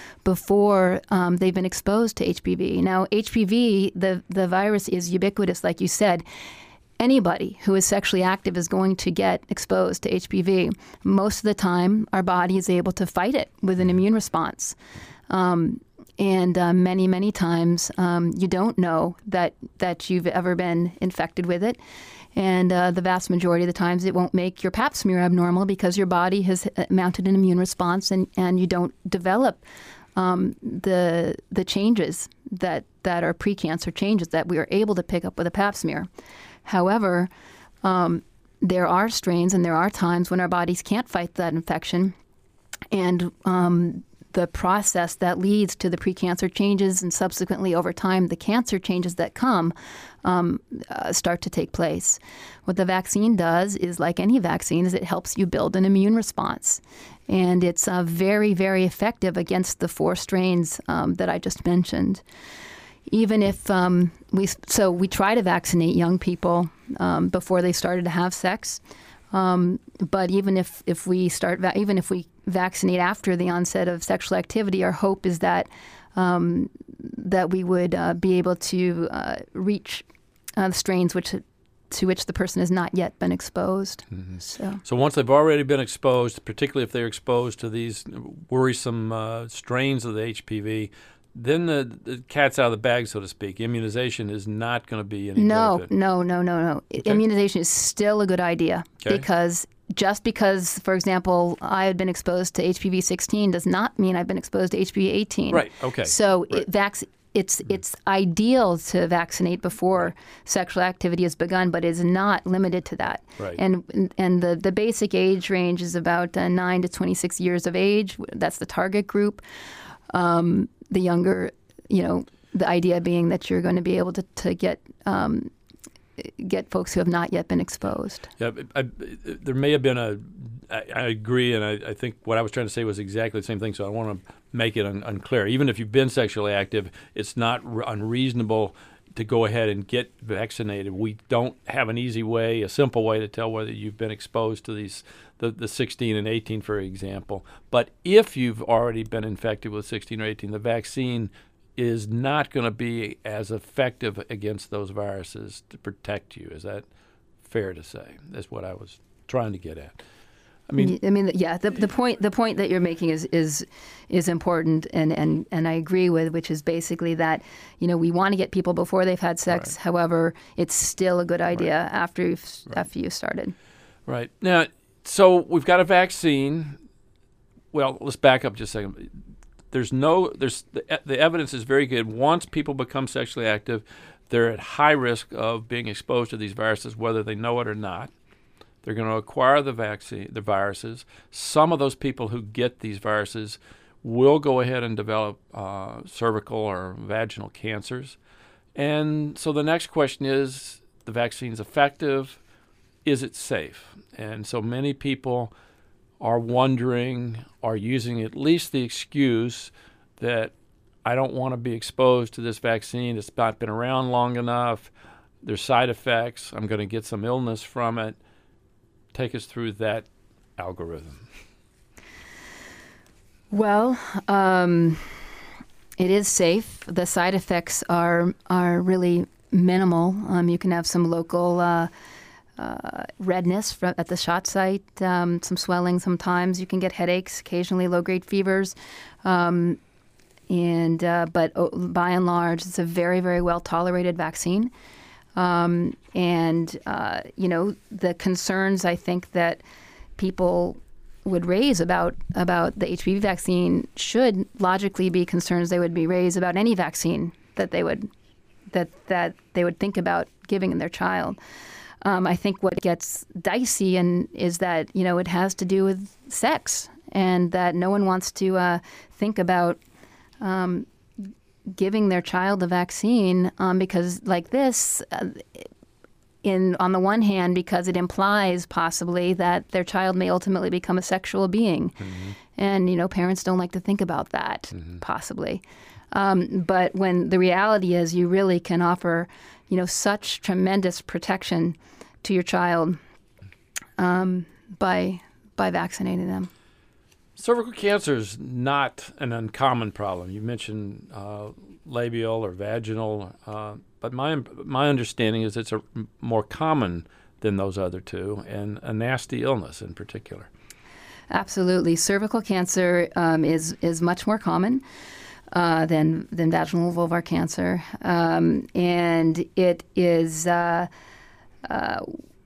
before um, they've been exposed to H P V. Now, H P V, the, the virus is ubiquitous, like you said. Anybody who is sexually active is going to get exposed to H P V. Most of the time, our body is able to fight it with an immune response. Um, and uh, many, many times, um, you don't know that, that you've ever been infected with it. And uh, the vast majority of the times, it won't make your pap smear abnormal because your body has mounted an immune response, and, and you don't develop um, the the changes that, that are pre-cancer changes that we are able to pick up with a pap smear. However, um, there are strains and there are times when our bodies can't fight that infection, and um, the process that leads to the precancer changes and subsequently over time the cancer changes that come um, uh, start to take place. What the vaccine does is, like any vaccine, is it helps you build an immune response. And it's uh, very, very effective against the four strains um, that I just mentioned. Even if um, we, so we try to vaccinate young people um, before they started to have sex. Um, but even if, if we start, va- even if we vaccinate after the onset of sexual activity, our hope is that um, that we would uh, be able to uh, reach uh, the strains which to which the person has not yet been exposed. Mm-hmm. So. so once they've already been exposed, particularly if they're exposed to these worrisome uh, strains of the H P V, then the, the cat's out of the bag, so to speak. Immunization is not going to be any no, benefit. No, no, no, no, okay. Immunization is still a good idea okay. because just because, for example, I had been exposed to H P V sixteen does not mean I've been exposed to H P V eighteen. Right, okay. So right. It vac- it's mm-hmm. it's ideal to vaccinate before right. sexual activity has begun, but is not limited to that. Right. And and the, the basic age range is about uh, nine to twenty-six years of age. That's the target group. Um, the younger, you know, the idea being that you're going to be able to, to get um, get folks who have not yet been exposed. Yeah, I, I, there may have been a, I, I agree, and I, I think what I was trying to say was exactly the same thing, so I want to make it un, unclear. Even if you've been sexually active, it's not r- unreasonable to go ahead and get vaccinated. We don't have an easy way, a simple way to tell whether you've been exposed to these the, the sixteen and eighteen, for example. But if you've already been infected with sixteen or eighteen, the vaccine is not going to be as effective against those viruses to protect you. Is that fair to say? That's what I was trying to get at. I mean, I mean, yeah. The, the point, the point that you're making is is is important, and, and, and I agree with, which is basically that, you know, we want to get people before they've had sex. Right. However, it's still a good idea Right. after you've Right. after you started. Right now, so we've got a vaccine. Well, let's back up just a second. There's no, there's the, the evidence is very good. Once people become sexually active, they're at high risk of being exposed to these viruses, whether they know it or not. They're going to acquire the vaccine, the viruses. Some of those people who get these viruses will go ahead and develop uh, cervical or vaginal cancers. And so the next question is, the vaccine's effective? Is it safe? And so many people are wondering, are using at least the excuse that I don't want to be exposed to this vaccine. It's not been around long enough. There's side effects. I'm going to get some illness from it. Take us through that algorithm. Well, um, it is safe. The side effects are are really minimal. Um, you can have some local uh, uh, redness fr- at the shot site, um, some swelling sometimes. You can get headaches, occasionally low-grade fevers. Um, and uh, But oh, by and large, it's a very, very well-tolerated vaccine. Um, and, uh, you know, the concerns I think that people would raise about about the H P V vaccine should logically be concerns they would be raised about any vaccine that they would that that they would think about giving their child. Um, I think what gets dicey and is that, you know, it has to do with sex, and that no one wants to uh, think about um, giving their child a vaccine um, because like this, uh, in on the one hand, because it implies possibly that their child may ultimately become a sexual being. Mm-hmm. And, you know, parents don't like to think about that, mm-hmm. possibly. Um, but when the reality is you really can offer, you know, such tremendous protection to your child um, by by vaccinating them. Cervical cancer is not an uncommon problem. You mentioned uh, labial or vaginal, uh, but my my understanding is it's a, more common than those other two, and a nasty illness in particular. Absolutely. Cervical cancer um, is is much more common uh, than than vaginal vulvar cancer, um, and it is uh, uh,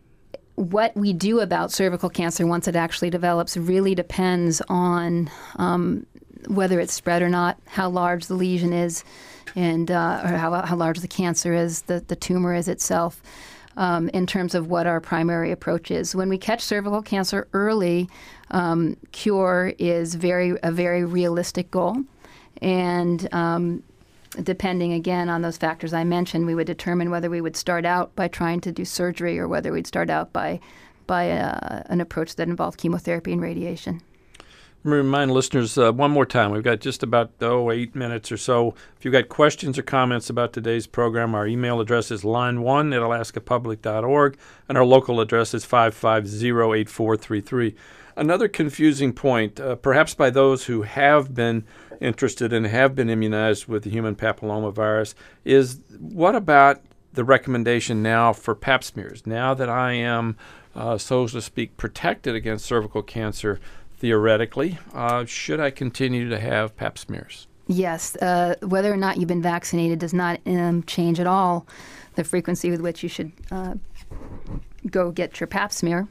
what we do about cervical cancer once it actually develops really depends on um, whether it's spread or not, how large the lesion is, and uh, or how how large the cancer is, the the tumor is itself. Um, in terms of what our primary approach is. When we catch cervical cancer early, um, cure is very a very realistic goal. And um, depending, again, on those factors I mentioned, we would determine whether we would start out by trying to do surgery or whether we'd start out by, by uh, an approach that involved chemotherapy and radiation. Let me remind listeners uh, one more time. We've got just about, oh, eight minutes or so. If you've got questions or comments about today's program, our email address is line one at alaska public dot org, and our local address is five five zero, eight four three three. Another confusing point, uh, perhaps by those who have been interested and have been immunized with the human papillomavirus, is what about the recommendation now for pap smears? Now that I am, uh, so to speak, protected against cervical cancer, theoretically, uh, should I continue to have pap smears? Yes. Uh, whether or not you've been vaccinated does not um, change at all the frequency with which you should uh, go get your pap smear.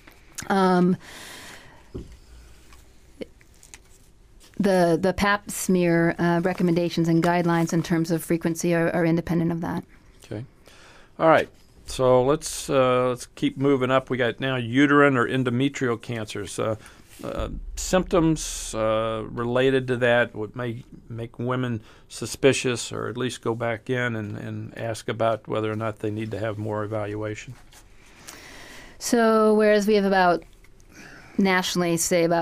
Um, the the pap smear uh, recommendations and guidelines in terms of frequency are, are independent of that. Okay. All right. So let's uh, let's keep moving up. We got now uterine or endometrial cancers. Uh, Uh, symptoms uh, related to that would may make women suspicious, or at least go back in and, and ask about whether or not they need to have more evaluation. So whereas we have about, nationally, say about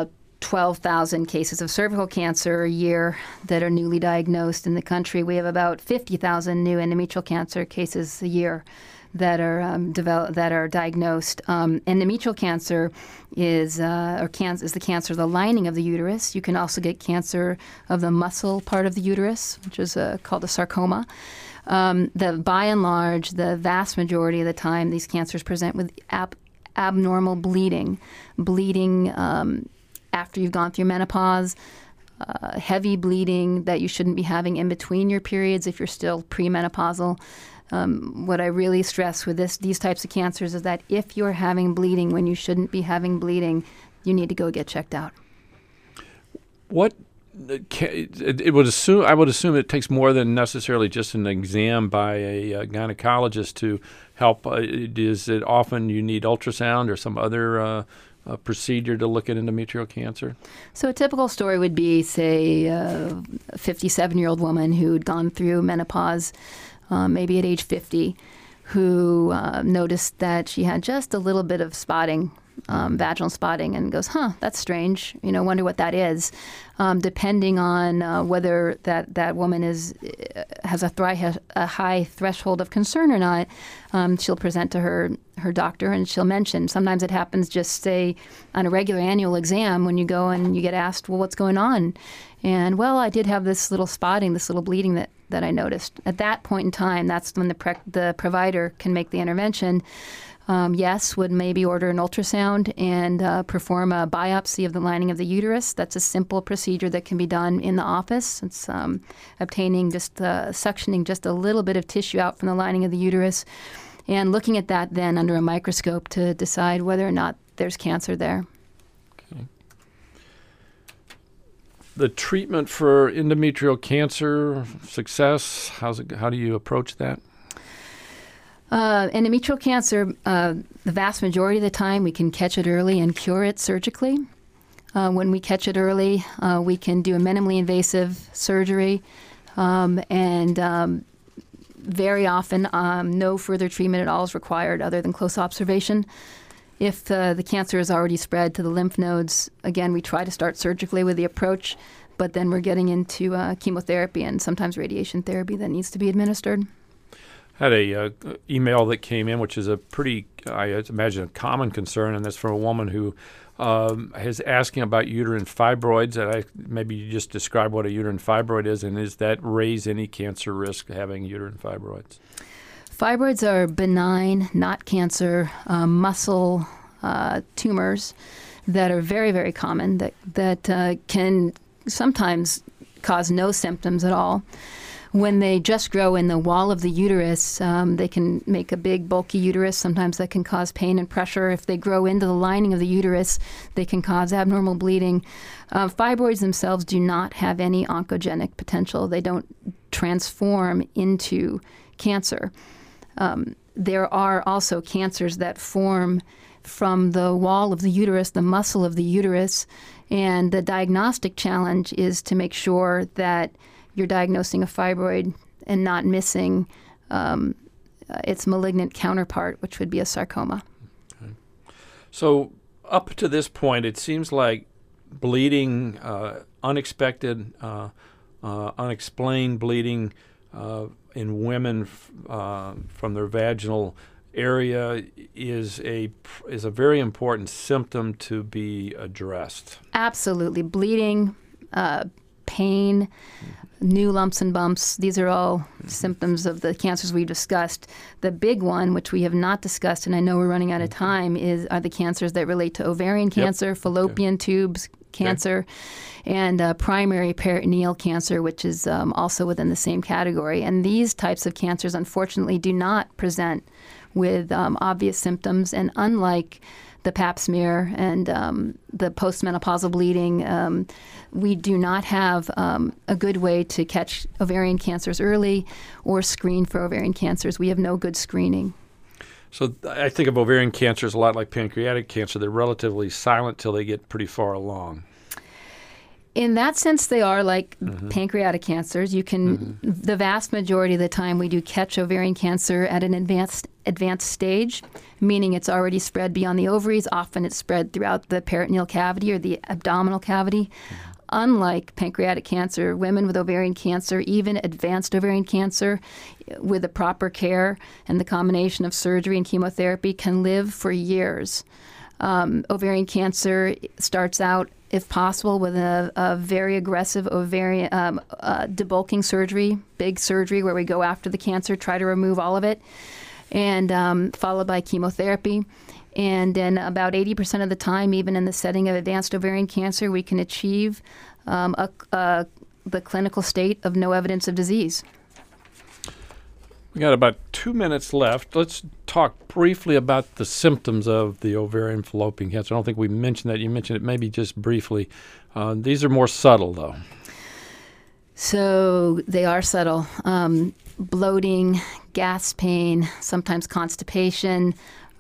twelve thousand cases of cervical cancer a year that are newly diagnosed in the country. We have about fifty thousand new endometrial cancer cases a year that are um, develop, that are diagnosed. Um, endometrial cancer is uh, or cancer is the cancer of the lining of the uterus. You can also get cancer of the muscle part of the uterus, which is uh, called a sarcoma. Um, the by and large, the vast majority of the time, these cancers present with ab- abnormal bleeding, bleeding um, after you've gone through menopause. Uh, heavy bleeding that you shouldn't be having in between your periods if you're still premenopausal. Um, what I really stress with this, these types of cancers is that if you're having bleeding when you shouldn't be having bleeding, you need to go get checked out. What it, it would assume? I would assume it takes more than necessarily just an exam by a, a gynecologist to help. Uh, is it often you need ultrasound or some other uh, uh, procedure to look at endometrial cancer? So a typical story would be, say, a fifty-seven-year-old woman who'd gone through menopause. Uh, maybe at age fifty, who uh, noticed that she had just a little bit of spotting, um, vaginal spotting, and goes, huh, that's strange. You know, wonder what that is. Um, depending on uh, whether that, that woman is has a, thri- a high threshold of concern or not, um, she'll present to her, her doctor and she'll mention. Sometimes it happens just, say, on a regular annual exam when you go and you get asked, well, what's going on? And, well, I did have this little spotting, this little bleeding that that I noticed. At that point in time, that's when the pre- the provider can make the intervention. Um, yes, would maybe order an ultrasound and uh, perform a biopsy of the lining of the uterus. That's a simple procedure that can be done in the office. It's um, obtaining just, uh, suctioning just a little bit of tissue out from the lining of the uterus and looking at that then under a microscope to decide whether or not there's cancer there. The treatment for endometrial cancer, success, how's it, how do you approach that? Uh, endometrial cancer, uh, the vast majority of the time we can catch it early and cure it surgically. Uh, when we catch it early, uh, we can do a minimally invasive surgery um, and um, very often um, no further treatment at all is required other than close observation. If uh, the cancer has already spread to the lymph nodes, again, we try to start surgically with the approach, but then we're getting into uh, chemotherapy and sometimes radiation therapy that needs to be administered. I had a uh, email that came in, which is a pretty, I imagine, a common concern, and that's from a woman who um, is asking about uterine fibroids. And I, maybe you just describe what a uterine fibroid is, and does that raise any cancer risk, having uterine fibroids? Fibroids are benign, not cancer, uh, muscle uh, tumors that are very, very common that, that uh, can sometimes cause no symptoms at all. When they just grow in the wall of the uterus, um, they can make a big, bulky uterus. Sometimes that can cause pain and pressure. If they grow into the lining of the uterus, they can cause abnormal bleeding. Uh, fibroids themselves do not have any oncogenic potential. They don't transform into cancer. Um, there are also cancers that form from the wall of the uterus, the muscle of the uterus, and the diagnostic challenge is to make sure that you're diagnosing a fibroid and not missing um, uh, its malignant counterpart, which would be a sarcoma. Okay. So up to this point, it seems like bleeding, uh, unexpected, uh, uh, unexplained bleeding uh, in women f- uh, from their vaginal area is a is a very important symptom to be addressed. Absolutely. Bleeding, uh, pain, mm-hmm. new lumps and bumps, these are all mm-hmm. symptoms of the cancers we've discussed. The big one, which we have not discussed, and I know we're running out of time, is are the cancers that relate to ovarian cancer, yep. fallopian okay. tubes cancer, okay. and uh, primary peritoneal cancer, which is um, also within the same category. And these types of cancers, unfortunately, do not present with um, obvious symptoms, and unlike the pap smear and um, the postmenopausal bleeding, um, we do not have um, a good way to catch ovarian cancers early or screen for ovarian cancers. We have no good screening. So I think of ovarian cancer as a lot like pancreatic cancer. They're relatively silent till they get pretty far along. In that sense, they are like Mm-hmm. pancreatic cancers. You can, Mm-hmm. the vast majority of the time, we do catch ovarian cancer at an advanced advanced stage, meaning it's already spread beyond the ovaries. Often it's spread throughout the peritoneal cavity or the abdominal cavity. Mm-hmm. Unlike pancreatic cancer, women with ovarian cancer, even advanced ovarian cancer, with the proper care and the combination of surgery and chemotherapy, can live for years. Um, ovarian cancer starts out, if possible, with a, a very aggressive ovarian um, uh, debulking surgery, big surgery where we go after the cancer, try to remove all of it, and um, followed by chemotherapy. And then about eighty percent of the time, even in the setting of advanced ovarian cancer, we can achieve um, a, a, the clinical state of no evidence of disease. We got about two minutes left. Let's talk briefly about the symptoms of the ovarian fallopian cancer. I don't think we mentioned that. You mentioned it maybe just briefly. Uh, these are more subtle, though. So they are subtle. Um, bloating, gas pain, sometimes constipation.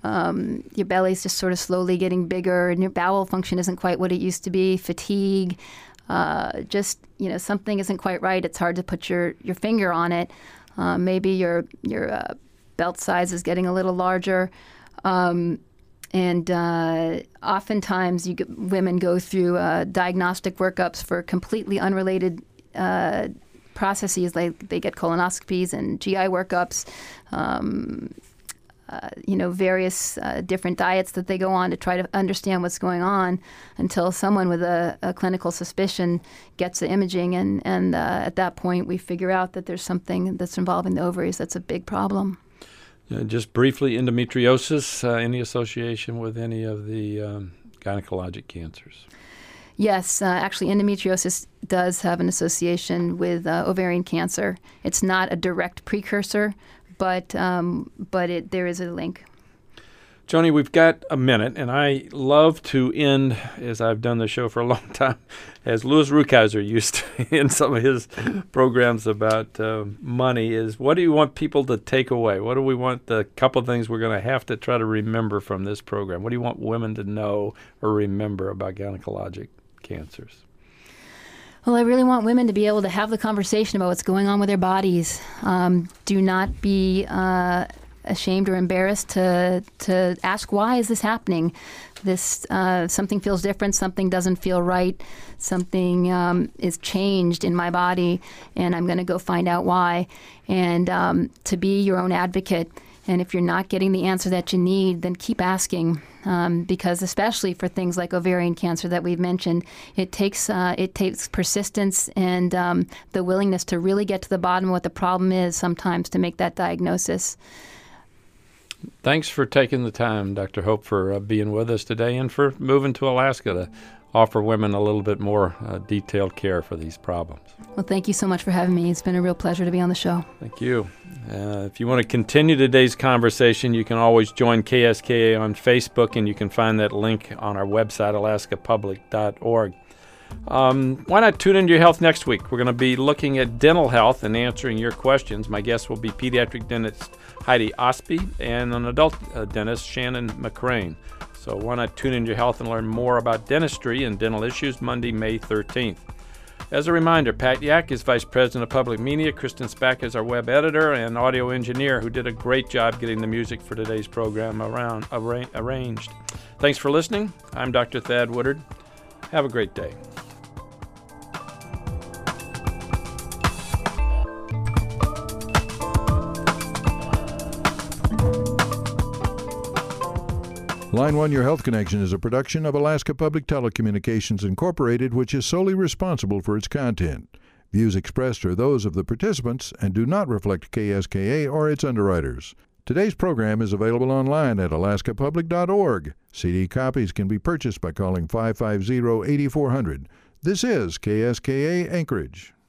Um, your belly's just sort of slowly getting bigger, and your bowel function isn't quite what it used to be. Fatigue, uh, just you know something isn't quite right. It's hard to put your, your finger on it. Uh, maybe your your uh, belt size is getting a little larger, um, and uh, oftentimes you get, women go through uh, diagnostic workups for completely unrelated uh, processes. Like they get colonoscopies and G I workups. Um, Uh, you know, various uh, different diets that they go on to try to understand what's going on until someone with a, a clinical suspicion gets the imaging. And, and uh, at that point, we figure out that there's something that's involving the ovaries that's a big problem. Uh, just briefly, endometriosis, uh, any association with any of the um, gynecologic cancers? Yes, uh, actually, endometriosis does have an association with uh, ovarian cancer. It's not a direct precursor, but um, but it, there is a link. Joni, we've got a minute, and I love to end, as I've done the show for a long time, as Louis Rukeyser used to in some of his programs about uh, money, is what do you want people to take away? What do we want, the couple of things we're going to have to try to remember from this program? What do you want women to know or remember about gynecologic cancers? Well, I really want women to be able to have the conversation about what's going on with their bodies. Um, do not be uh, ashamed or embarrassed to to ask, why is this happening? This uh, something feels different, something doesn't feel right, something um, is changed in my body, and I'm going to go find out why. And um, to be your own advocate. And if you're not getting the answer that you need, then keep asking, um, because especially for things like ovarian cancer that we've mentioned, it takes uh, it takes persistence and um, the willingness to really get to the bottom of what the problem is sometimes to make that diagnosis. Thanks for taking the time, Doctor Hope, for uh, being with us today and for moving to Alaska to offer women a little bit more uh, detailed care for these problems. Well, thank you so much for having me. It's been a real pleasure to be on the show. Thank you. Uh, if you want to continue today's conversation, you can always join K S K A on Facebook, and you can find that link on our website, alaska public dot org. Um, why not tune into Your Health next week? We're going to be looking at dental health and answering your questions. My guest will be pediatric dentist Heidi Osby and an adult uh, dentist, Shannon McCrane. So why not tune into Your Health and learn more about dentistry and dental issues Monday, May thirteenth. As a reminder, Pat Yak is Vice President of Public Media. Kristen Spack is our web editor and audio engineer who did a great job getting the music for today's program around arra- arranged. Thanks for listening. I'm Doctor Thad Woodard. Have a great day. Line one Your Health Connection is a production of Alaska Public Telecommunications Incorporated, which is solely responsible for its content. Views expressed are those of the participants and do not reflect K S K A or its underwriters. Today's program is available online at alaska public dot org. C D copies can be purchased by calling five five zero, eight four zero zero. This is K S K A Anchorage.